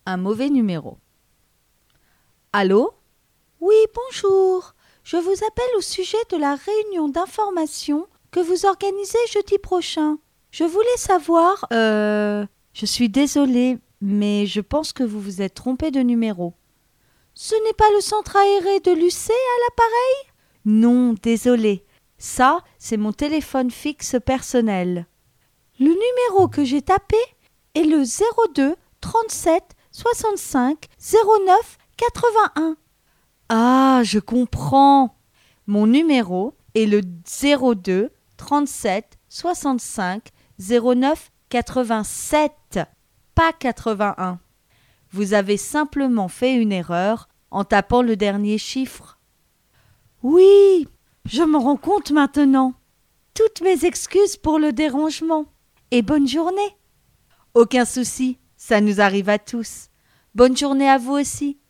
un mauvais numéro. Allô ? Oui, bonjour. Je vous appelle au sujet de la réunion d'information que vous organisez jeudi prochain. Je voulais savoir... Je suis désolée, mais je pense que vous vous êtes trompé de numéro. Ce n'est pas le centre aéré de l'UC à l'appareil ? Non, désolée. Ça, c'est mon téléphone fixe personnel. Le numéro que j'ai tapé est le 02 37 65 09 81. Ah, je comprends. Mon numéro est le 02 37 65 09 87, pas 81. Vous avez simplement fait une erreur en tapant le dernier chiffre. Oui, je me rends compte maintenant. Toutes mes excuses pour le dérangement. Et bonne journée. Aucun souci, ça nous arrive à tous. Bonne journée à vous aussi.